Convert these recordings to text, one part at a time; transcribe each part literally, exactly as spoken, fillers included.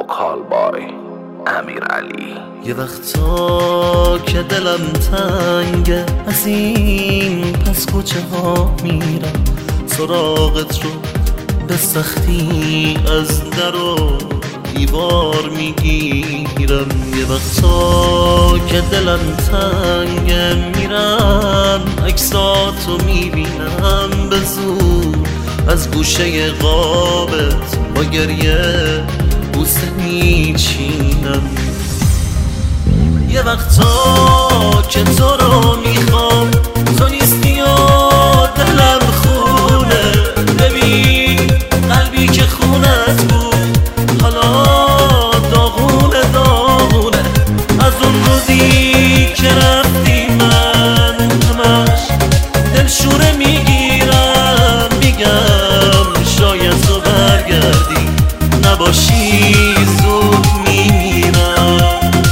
وکال بای امیرعلی. یه وقتا که دلم تنگه از این پس کوچه ها میرم سراغت رو به سختی از در و دیوار میگیرم. یه وقتا که دلم تنگه میرم عکساتو میبینم به زور از گوشه قابت با گریه بوسه میچینم. یه وقتا که تو رو میخوام تو نیستی و دلم خونه. ببین قلبی که خونت بود حالا داغونه داغونه. از اون روزی که رفتی من همش دلشوره میگیرم میگم شاید تو برگردی نباشی زود میمیرم.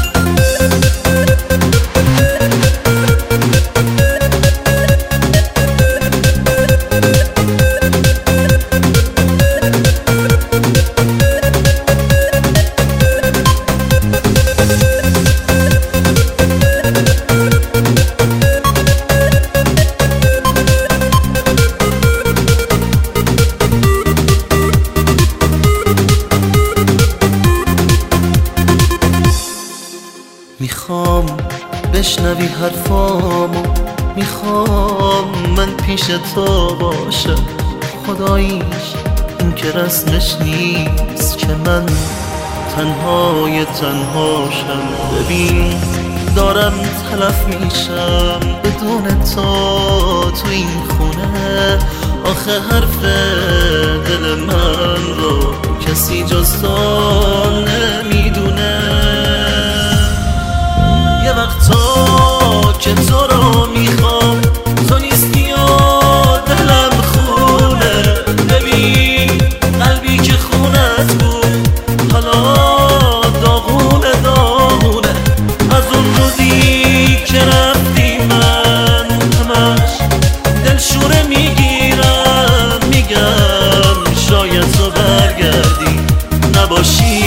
میخوام بشنوی حرفامو، میخوام من پیش تو باشم. خداییش این که رسمش نیست که من تنهای تنهاشم. ببین دارم تلف میشم بدون تو تو این خونه. آخه حرف دل من رو کسی جز تو نمیدونه. یه وقتا که تو رو میخوام تو نیستی و دلم خونه. ببین قلبی که خونت بود حالا داغونه داغونه. از اون روزی که رفتی من همش دلشوره میگیرم میگم شاید تو برگردی نباشی